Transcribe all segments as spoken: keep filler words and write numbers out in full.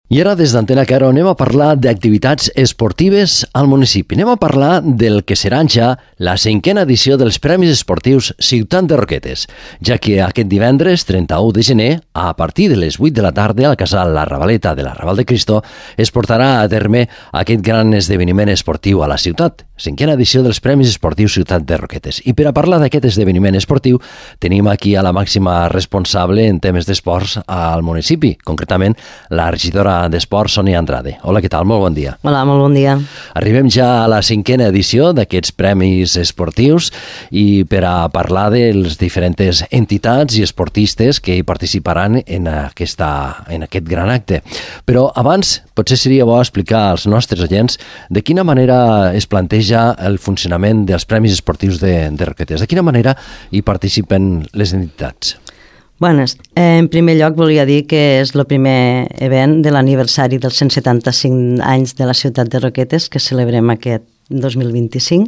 I ara des d'Antena Caro anem a parlar d'activitats esportives al municipi. Anem a parlar del que serà ja la cinquena edició dels Premis Esportius Ciutat de Roquetes, ja que aquest divendres trenta-u de gener, a partir de les vuit de la tarda, al casal La Ravaleta de la Raval de Cristo, es portarà a terme aquest gran esdeveniment esportiu a la ciutat, cinquena edició dels Premis Esportius Ciutat de Roquetes. I per a parlar d'aquest esdeveniment esportiu, tenim aquí a la màxima responsable en temes d'esports al municipi, concretament la regidora d'Esports, Sònia Andrade. Hola, què tal? Molt bon dia. Hola, molt bon dia. Arribem ja a la cinquena edició d'aquests premis esportius i per a parlar de les diferents entitats i esportistes que hi participaran en, aquesta, en aquest gran acte. Però abans, potser seria bo explicar als nostres oients de quina manera es planteja el funcionament dels premis esportius de, de Roquetes. De quina manera hi participen les entitats? Bones. Eh, en primer lloc volia dir que és el primer event de l'aniversari dels cent setanta-cinc anys de la ciutat de Roquetes que celebrem aquest dos mil vint-i-cinc.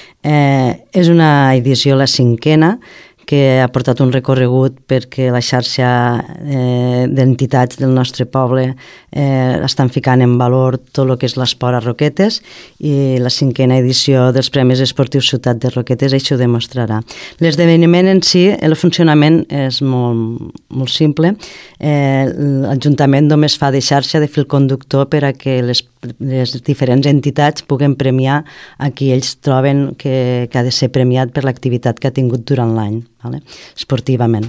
Eh, és una edició, la cinquena, que ha portat un recorregut perquè la xarxa eh, d'entitats del nostre poble eh, estan ficant en valor tot el que és l'esport a Roquetes i la cinquena edició dels Premis Esportius Ciutat de Roquetes això ho demostrarà. L'esdeveniment en si, el funcionament és molt, molt simple. Eh, L'Ajuntament només fa de xarxa de fil conductor per a que les, les diferents entitats puguen premiar a qui ells troben que, que ha de ser premiat per l'activitat que ha tingut durant l'any. Vale? Esportivament.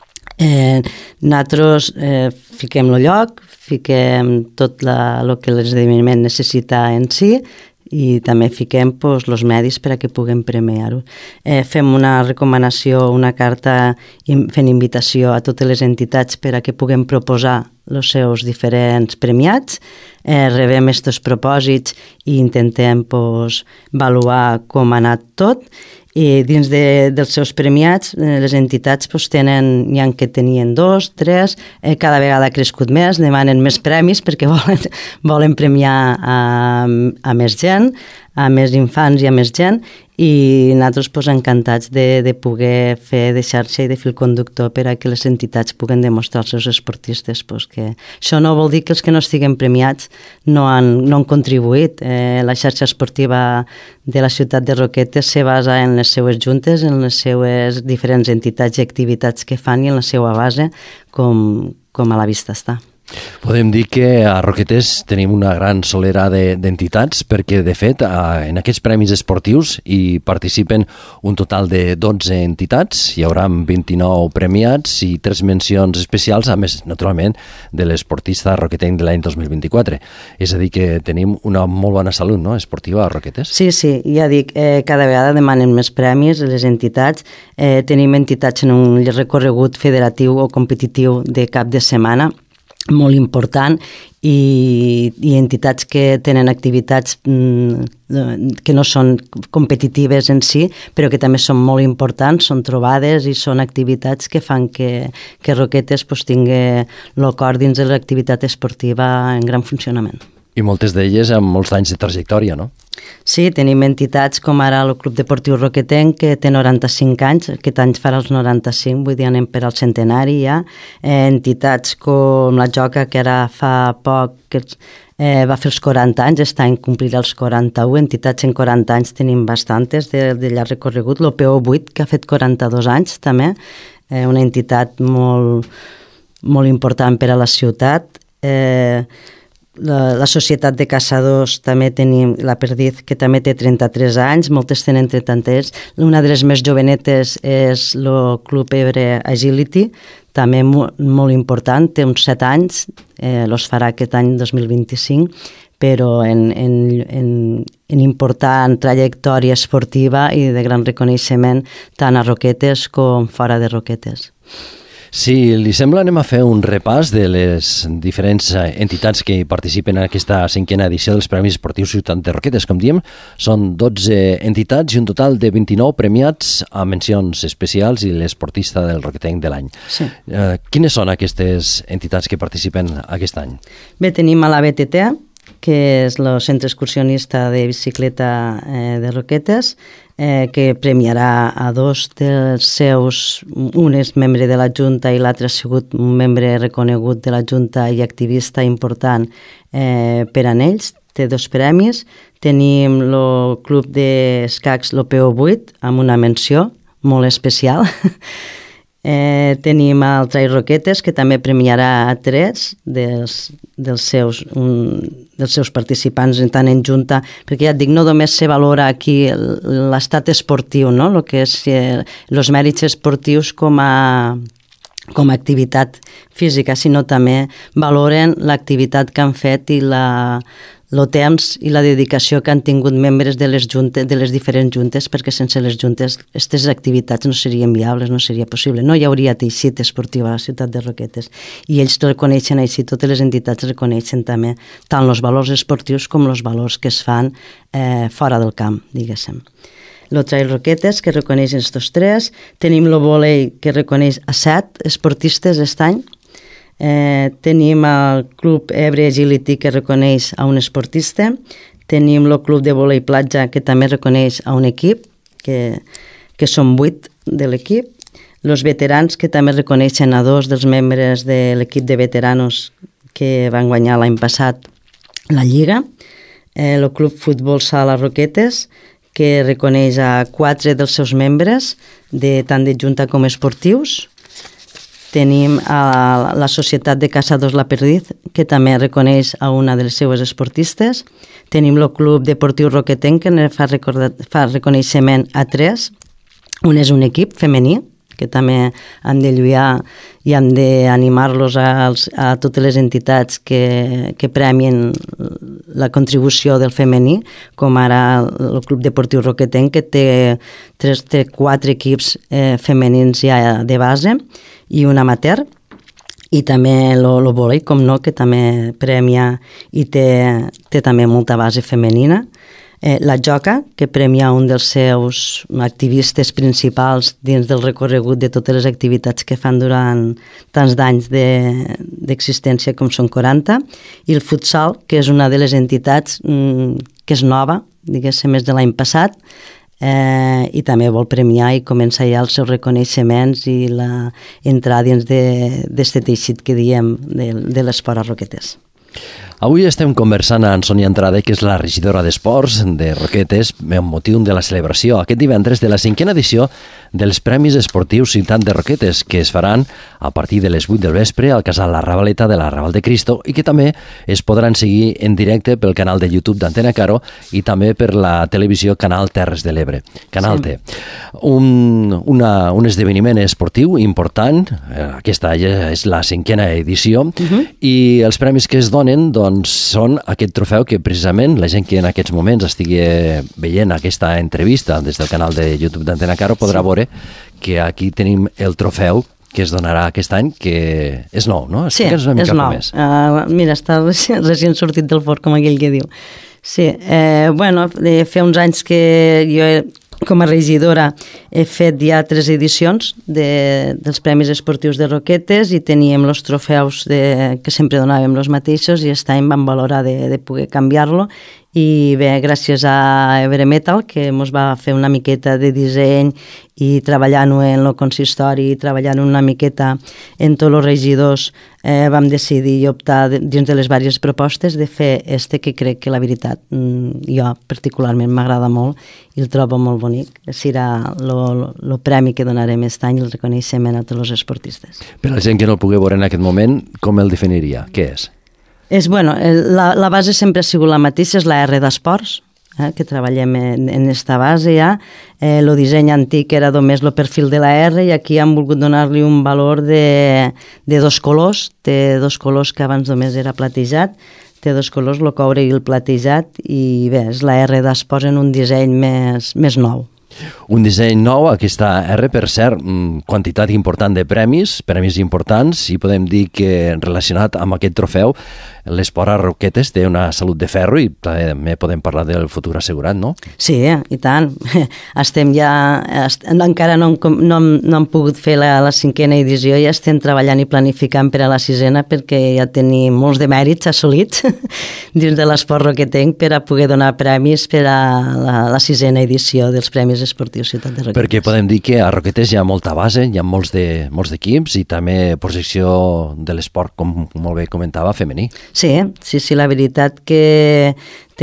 Eh, nosaltres eh, fiquem el lloc, fiquem tot la, el que l'esdeveniment necessita en si i també fiquem pues, els medis per a que puguem premiar-ho. Eh, fem una recomanació, una carta fent invitació a totes les entitats per a que puguem proposar els seus diferents premiats, eh, rebem aquests propòsits i intentem pues, avaluar com ha anat tot. I dins de, dels seus premiats, eh, les entitats pues, tenen, hi ha que tenien dos, tres, eh, cada vegada ha crescut més, demanen més premis perquè volen, volen premiar a, a més gent, a més infants i a més gent, i nosaltres pues, encantats de, de poder fer de xarxa i de fil conductor per a que les entitats puguen demostrar als seus esportistes pues, que això no vol dir que els que no estiguen premiats no han, no han contribuït. Eh, la xarxa esportiva de la ciutat de Roquetes se basa en les seues juntes, en les seues diferents entitats i activitats que fan i en la seva base com, com a la vista està. Podem dir que a Roquetes tenim una gran solera d'entitats perquè, de fet, en aquests premis esportius hi participen un total de dotze entitats, hi haurà vint-i-nou premiats i tres mencions especials, a més, naturalment, de l'esportista roquetenc de l'any dos mil vint-i-quatre. És a dir, que tenim una molt bona salut, no?, esportiva a Roquetes. Sí, sí, ja dic, eh, cada vegada demanen més premis les entitats. Eh, tenim entitats en un recorregut federatiu o competitiu de cap de setmana, molt important, i, i entitats que tenen activitats mm, que no són competitives en si, però que també són molt importants, són trobades i són activitats que fan que, que Roquetes pues, tingui el cor dins de l'activitat esportiva en gran funcionament. I moltes d'elles amb molts anys de trajectòria, no? Sí, tenim entitats com ara el Club Deportiu Roquetenc, que té noranta-cinc anys, aquest any farà els noranta-cinc, vull dir, anem per al centenari ja. Eh, entitats com la Joca, que ara fa poc que eh, va fer els quaranta anys, aquest any complirà els quaranta-u, entitats en quaranta anys tenim bastantes de, de llarg recorregut. L'O P O vuit, que ha fet quaranta-dos anys també, eh, una entitat molt, molt important per a la ciutat. Eh, La, la Societat de Caçadors també tenim, la Perdiz, que també té trenta-tres anys, moltes tenen trenta-tres. Una de les més jovenetes és el Club Ebre Agility, també molt, molt important, té uns set anys, eh, los farà aquest any dos mil vint-i-cinc, però en, en, en, en important trajectòria esportiva i de gran reconeixement tant a Roquetes com fora de Roquetes. Si li sembla, anem a fer un repàs de les diferents entitats que participen en aquesta cinquena edició dels Premis Esportius Ciutat de Roquetes. Com diem, són dotze entitats i un total de vint-i-nou premiats a mencions especials i l'esportista del roquetenc de l'any. Sí. Eh, quines són aquestes entitats que participen aquest any? Bé, tenim a la B T T, que és el Centre Excursionista de Bicicleta eh, de Roquetes, eh, que premiarà a dos dels seus, un és membre de la Junta i l'altre ha sigut un membre reconegut de la Junta i activista important eh, per a ells. Té dos premis. Tenim el Club d'Escacs l'O P O vuit amb una menció molt especial. Eh, tenim el Trail Roquetes, que també premiarà a tres dels, dels, seus, un, dels seus participants, tant en junta, perquè ja et dic, no només se valora aquí l'estat esportiu, no? El que és eh, els mèrits esportius com a, com a activitat física, sinó també valoren l'activitat que han fet i la, el temps i la dedicació que han tingut membres de les, juntes, de les diferents juntes, perquè sense les juntes aquestes activitats no serien viables, no seria possible. No hi hauria teixit esportiu a la ciutat de Roquetes. I ells reconeixen així, totes les entitats reconeixen també tant els valors esportius com els valors que es fan eh, fora del camp, diguéssim. El Trail Roquetes, que reconeix estos tres. Tenim el vòlei, que reconeix a set esportistes aquest any. Eh, tenim el Club Ebre Agility, que reconeix a un esportista. Tenim el Club de Vòlei Platja, que també reconeix a un equip, que, que són vuit de l'equip. Els veterans, que també reconeixen a dos dels membres de l'equip de veteranos que van guanyar l'any passat la Lliga. Eh, el Club Futbol Sala Roquetes, que reconeix a quatre dels seus membres, de, tant de junta com esportius. Tenim a la Societat de Caçadors La Perdiz, que també reconeix a una de les seues esportistes. Tenim el Club Deportiu Roquetenc, que fa, fa reconeixement a tres. Un és un equip femení, que també hem de lluitar i hem d'animar-los a, a totes les entitats que, que premien la contribució del femení, com ara el Club Deportiu Roquetenc, que té, tres, té quatre equips eh, femenins ja de base, i un amateur, i també el vòlei, com no, que també premia i té, té també molta base femenina. Eh, la Joca, que premia un dels seus activistes principals dins del recorregut de totes les activitats que fan durant tants d'anys d'existència com són quaranta, i el futsal, que és una de les entitats mm, que és nova, diguéssim, és de l'any passat, Eh, i també vol premiar i començar ja els seus reconeixements i la, entrar dins d'aquest teixit que diem de, de l'esport a Roquetes. Avui estem conversant amb Sònia Andrade, que és la regidora d'Esports de Roquetes, amb motiu de la celebració aquest divendres de la cinquena edició dels Premis Esportius Ciutat de Roquetes, que es faran a partir de les vuit del vespre al casal La Ravaleta de la Raval de Cristo i que també es podran seguir en directe pel canal de YouTube d'Antena Caro i també per la televisió Canal Terres de l'Ebre, Canal sí. T. Un, una, un esdeveniment esportiu important, aquesta és la cinquena edició, uh-huh. i els premis que es donen doncs, són aquest trofeu que precisament la gent que en aquests moments estigui veient aquesta entrevista des del canal de YouTube d'Antena Caro podrà sí. veure que aquí tenim el trofeu que es donarà aquest any, que és nou, no? Sí, és nou. Uh, mira, està recient, recient sortit del forn, com aquell que diu. Sí, eh, bueno, fa uns anys que jo he com a regidora he fet ja tres edicions de, dels Premis Esportius de Roquetes i teníem els trofeus de, que sempre donàvem els mateixos i aquest any vam valorar de, de poder canviar-lo i bé, gràcies a Ebre Metal, que ens va fer una miqueta de disseny i treballant-ho en el consistori i treballant una miqueta en tots els regidors, eh, vam decidir i optar de, dins de les diverses propostes de fer este que crec que la veritat jo particularment m'agrada molt i el trobo molt bonic. Serà el premi que donarem aquest any, el reconeixement a tots els esportistes. Per a la gent que no el pugui veure en aquest moment, com el definiria? Què és? És, bueno, la, la base sempre ha sigut la mateixa, és la R d'Esports, eh, que treballem en, en esta base ja. El eh, disseny antic era només el perfil de la R i aquí hem volgut donar-li un valor de, de dos colors, té dos colors que abans només era platejat, té dos colors, el coure i el platejat, i bé, és la R d'Esports en un disseny més, més nou. Un disseny nou, aquesta R, per cert, quantitat important de premis, premis importants, i podem dir que relacionat amb aquest trofeu, l'esport a Roquetes té una salut de ferro i també podem parlar del futur assegurat, no? Sí, i tant. Estem ja... Est, encara no, no, no hem pogut fer la, la cinquena edició, ja estem treballant i planificant per a la sisena perquè ja tenim molts de mèrits assolits dins de l'esport roquetenc per a poder donar premis per a la, la sisena edició dels Premis Premis Esportius Ciutat de Roquetes. Perquè podem dir que a Roquetes hi ha molta base, hi ha molts de, molts d'equips i també projecció de l'esport, com molt bé comentava, femení. Sí, sí, sí, la veritat que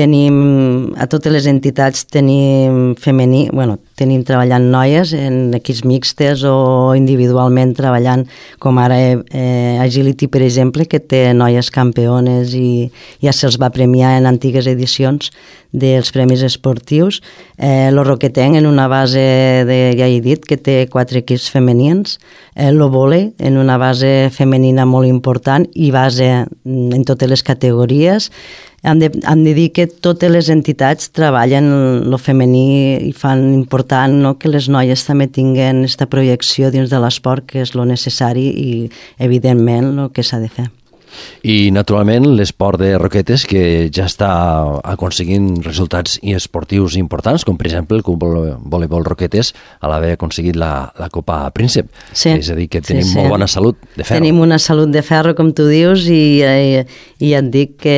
tenim, a totes les entitats tenim femení, bueno, tenim treballant noies en equips mixtes o individualment treballant, com ara eh, Agility, per exemple, que té noies campeones i ja se'ls va premiar en antigues edicions dels Premis Esportius. Eh, lo roquetenc en una base, de, ja he dit, que té quatre equips femenins, eh, lo vòlei en una base femenina molt important i base en totes les categories. Hem de, hem de dir que totes les entitats treballen lo femení i fan important, no?, que les noies també tinguen aquesta projecció dins de l'esport, que és lo necessari i, evidentment, el que s'ha de fer. I, naturalment, l'esport de Roquetes, que ja està aconseguint resultats esportius importants, com per exemple el Club Voleibol Roquetes a l'haver aconseguit la, la Copa Príncep. Sí, és a dir, que tenim sí, sí. molt bona salut de ferro. Tenim una salut de ferro, com tu dius, i, i, i ja et dic que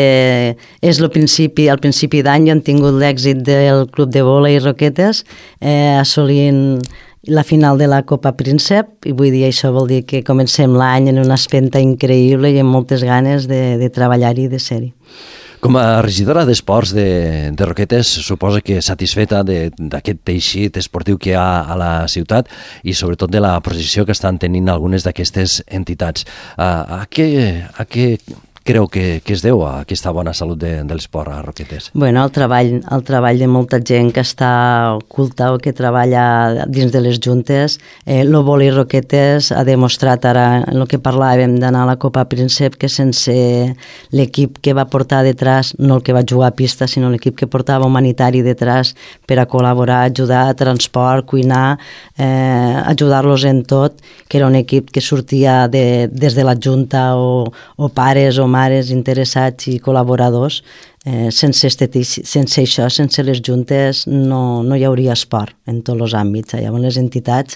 és el principi, al principi d'any hem tingut l'èxit del Club de Vòlei Roquetes, eh, assolint la final de la Copa Príncep, i vull dir, això vol dir que comencem l'any en una espenta increïble i amb moltes ganes de, de treballar-hi i de ser-hi. Com a regidora d'esports de, de Roquetes, suposa que satisfeta d'aquest teixit esportiu que hi ha a la ciutat i sobretot de la projecció que estan tenint algunes d'aquestes entitats. A, a, què, a què creu que, que es deu a aquesta bona salut de, de l'esport a Roquetes? Bueno, el treball, el treball de molta gent que està oculta o que treballa dins de les juntes. Eh, lo vòlei Roquetes ha demostrat ara, en el que parlàvem d'anar a la Copa Príncep, que sense l'equip que va portar detrás, no el que va jugar a pista, sinó l'equip que portava humanitari detrás per a col·laborar, ajudar, transport, cuinar, eh, ajudar-los en tot, que era un equip que sortia de, des de la Junta o, o pares o mares interessats i col·laboradors. Eh, sense, este, sense això, sense les juntes, no, no hi hauria esport en tots els àmbits. Llavors les entitats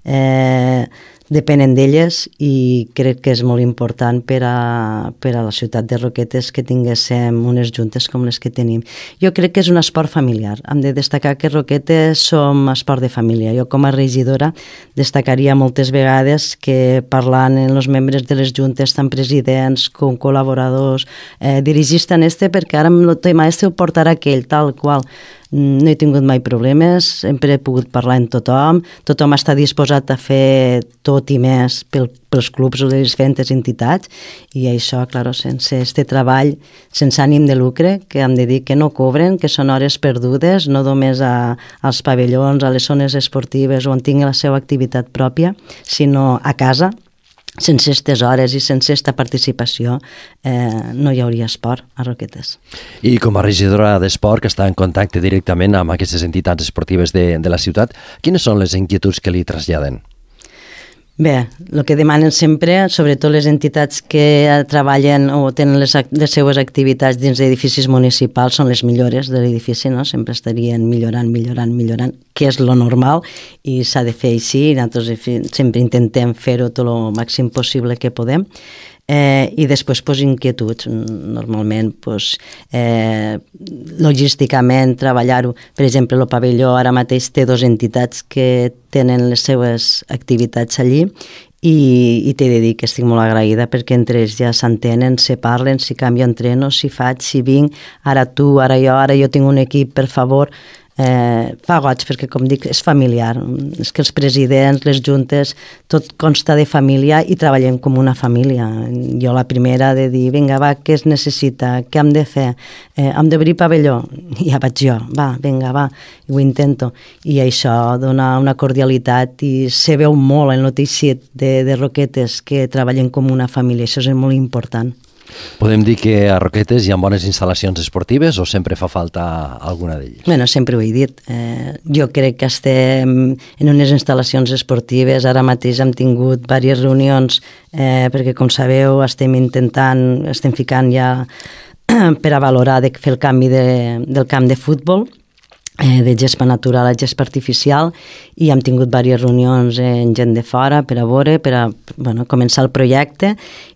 eh, depenen d'elles i crec que és molt important per a, per a la ciutat de Roquetes que tinguéssim unes juntes com les que tenim. Jo crec que és un esport familiar. Hem de destacar que Roquetes som esport de família. Jo com a regidora destacaria moltes vegades que parlant amb els membres de les juntes, tant presidents com col·laboradors, eh, dirigis tant este perquè ara amb el tema este ho portarà aquell, tal qual. No he tingut mai problemes, sempre he pogut parlar amb tothom, tothom està disposat a fer tot i més pel, pels clubs o les diferents entitats, i això, clar, sense este treball, sense ànim de lucre, que hem de dir que no cobren, que són hores perdudes, no només a, als pavellons, a les zones esportives on tingui la seva activitat pròpia, sinó a casa. Sense aquestes hores i sense aquesta participació eh, no hi hauria esport a Roquetes. I com a regidora d'esport que està en contacte directament amb aquestes entitats esportives de, de la ciutat, quines són les inquietuds que li traslladen? Bé, el que demanen sempre, sobretot les entitats que treballen o tenen les, les seues activitats dins d'edificis municipals, són les millores de l'edifici, no? Sempre estarien millorant, millorant, millorant, que és lo normal i s'ha de fer així, i nosaltres sempre intentem fer-ho tot el màxim possible que podem. Eh, i després pues, inquietuds, normalment pues, eh, logísticament treballar-ho, per exemple el pavelló ara mateix té dues entitats que tenen les seues activitats allí i, i t'he de dir que estic molt agraïda perquè entre ells ja s'entenen, se parlen, si canvio entreno, si faig, si vinc, ara tu, ara jo, ara jo tinc un equip, per favor. Eh, fa goig perquè, com dic, és familiar. És que els presidents, les juntes, tot consta de família i treballem com una família. Jo la primera de dir, vinga, va, què es necessita? Què hem de fer? Eh, hem d'obrir pavelló? Ja vaig jo, va, vinga, va, i ho intento. I això dona una cordialitat i se veu molt en el teixit de, de Roquetes que treballem com una família. Això és molt important. Podem dir que a Roquetes hi ha bones instal·lacions esportives o sempre fa falta alguna d'elles? Bueno, sempre ho he dit. Eh, jo crec que estem en unes instal·lacions esportives. Ara mateix hem tingut diverses reunions eh, perquè, com sabeu, estem intentant, estem ficant ja per a valorar de fer el canvi de, del camp de futbol, eh, de gespa natural a gespa artificial, i hem tingut diverses reunions amb gent de fora per a veure, per a bueno, començar el projecte,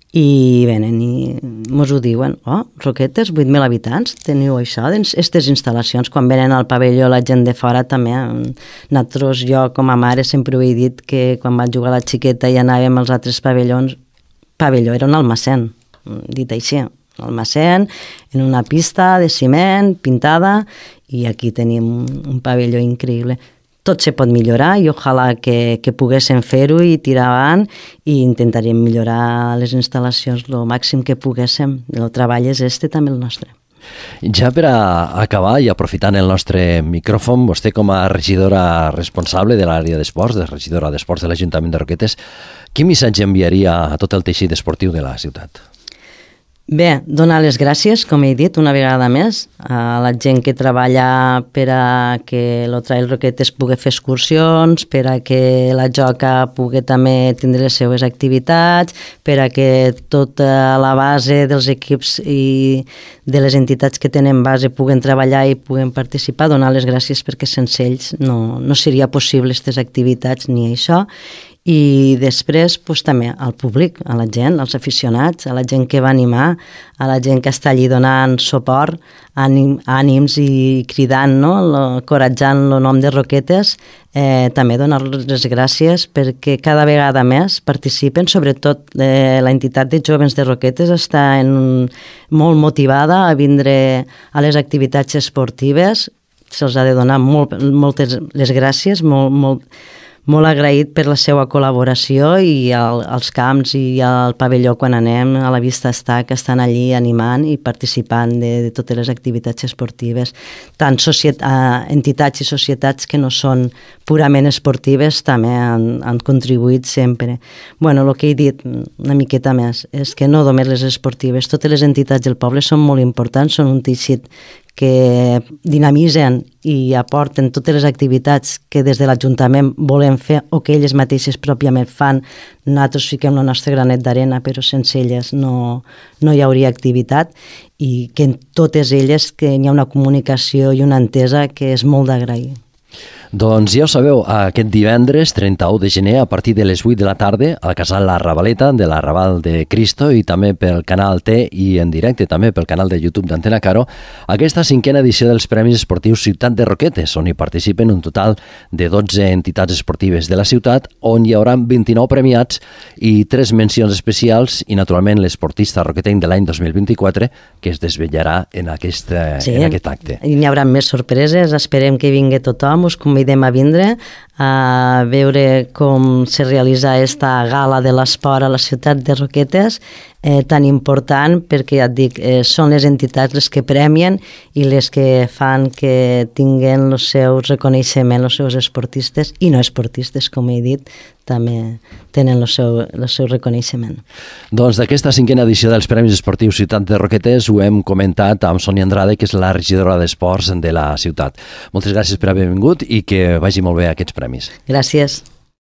i venen i mos ho diuen, oh, Roquetes, vuit mil habitants, teniu això, aquestes instal·lacions, quan venen al pavelló la gent de fora també, nosaltres, jo com a mare sempre ho he dit que quan vaig jugar a la xiqueta i anàvem als altres pavellons, pavelló era un almacén, dit així, un almacén, en una pista de ciment, pintada, i aquí tenim un pavelló increïble. Tot se pot millorar i ojalà que, que poguéssim fer-ho i tirar avant i intentaríem millorar les instal·lacions el màxim que poguéssim. El treball és este, també el nostre. Ja per a acabar i aprofitant el nostre micròfon, vostè com a regidora responsable de l'àrea d'esports, de regidora d'esports de l'Ajuntament de Roquetes, quin missatge enviaria a tot el teixit esportiu de la ciutat? Bé, donar les gràcies, com he dit, una vegada més, a la gent que treballa per a que el Trail Roquetes pugui fer excursions, per a que la Joca pugui també tindre les seues activitats, per a que tota la base dels equips i de les entitats que tenen base puguen treballar i puguen participar, donar les gràcies perquè sense ells no, no seria possible aquestes activitats ni això. I després pues, també al públic, a la gent, als aficionats, a la gent que va animar, a la gent que està allí donant suport, ànim, ànims i cridant, no? Encoratjant el nom de Roquetes, eh, també donar-los les gràcies perquè cada vegada més participen, sobretot eh, la entitat de joves de Roquetes està en, molt motivada a vindre a les activitats esportives, se'ls ha de donar molt, moltes les gràcies, molt, molt, molt agraït per la seva col·laboració i al, als camps i al pavelló quan anem, a la vista està, que estan allí animant i participant de, de totes les activitats esportives. Tant societ, eh, entitats i societats que no són purament esportives també han, han contribuït sempre. Bueno, el que he dit una miqueta més és que no només les esportives, totes les entitats del poble són molt importants, són un teixit que dinamitzen i aporten totes les activitats que des de l'Ajuntament volem fer o que elles mateixes pròpiament fan. Nosaltres fiquem el nostre granet d'arena, però sense elles no, no hi hauria activitat i que en totes elles que hi ha una comunicació i una entesa que és molt d'agrair. Doncs ja ho sabeu, aquest divendres trenta-u de gener a partir de les vuit de la tarda al casal La Ravaleta de la Raval de Cristo i també pel canal T i en directe també pel canal de YouTube d'Antena Caro aquesta cinquena edició dels Premis Esportius Ciutat de Roquetes, on hi participen un total de dotze entitats esportives de la ciutat, on hi haurà vint-i-nou premiats i tres mencions especials i naturalment l'esportista roquetenc de l'any dos mil vint-i-quatre que es desvetllarà en aquest, sí, en aquest acte. I n'hi haurà més sorpreses, esperem que vingui tothom, us convidem a vindre a veure com se realitza aquesta gala de l'esport a la ciutat de Roquetes, eh, tan important perquè, ja et dic, eh, són les entitats les que premien i les que fan que tinguin el seu reconeixement, els seus esportistes i no esportistes, com he dit, també tenen el seu, el seu reconeixement. Doncs d'aquesta cinquena edició dels Premis Esportius Ciutat de Roquetes ho hem comentat amb Sònia Andrade, que és la regidora d'Esports de la ciutat. Moltes gràcies per haver vingut i que vagi molt bé aquests premis. Gràcies.